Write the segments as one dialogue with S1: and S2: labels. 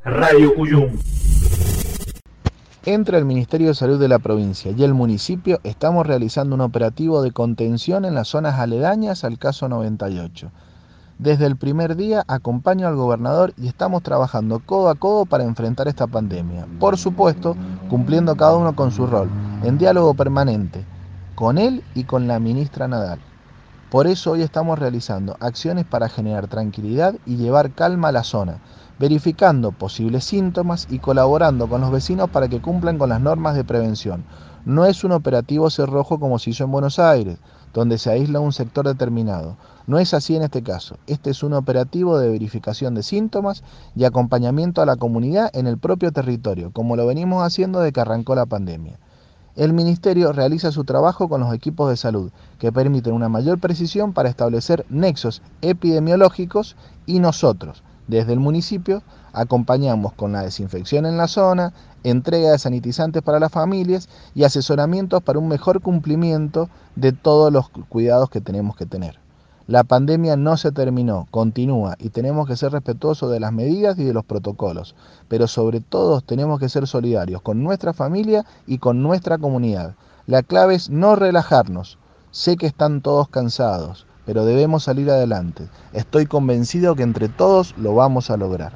S1: Radio Cuyum.
S2: Entre el Ministerio de Salud de la provincia y el municipio estamos realizando un operativo de contención en las zonas aledañas al caso 98. Desde el primer día acompaño al gobernador y estamos trabajando codo a codo para enfrentar esta pandemia. Por supuesto, cumpliendo cada uno con su rol, en diálogo permanente, con él y con la ministra Nadal. Por eso hoy estamos realizando acciones para generar tranquilidad y llevar calma a la zona, verificando posibles síntomas y colaborando con los vecinos para que cumplan con las normas de prevención. No es un operativo cerrojo como se hizo en Buenos Aires, donde se aísla un sector determinado. No es así en este caso. Este es un operativo de verificación de síntomas y acompañamiento a la comunidad en el propio territorio, como lo venimos haciendo desde que arrancó la pandemia. El Ministerio realiza su trabajo con los equipos de salud, que permiten una mayor precisión para establecer nexos epidemiológicos y nosotros, desde el municipio, acompañamos con la desinfección en la zona, entrega de sanitizantes para las familias y asesoramientos para un mejor cumplimiento de todos los cuidados que tenemos que tener. La pandemia no se terminó, continúa y tenemos que ser respetuosos de las medidas y de los protocolos, pero sobre todo tenemos que ser solidarios con nuestra familia y con nuestra comunidad. La clave es no relajarnos. Sé que están todos cansados, pero debemos salir adelante. Estoy convencido que entre todos lo vamos a lograr.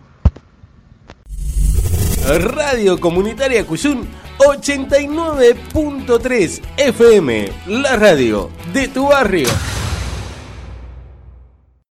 S3: Radio Comunitaria Cuyum 89.3 FM, la radio de tu barrio.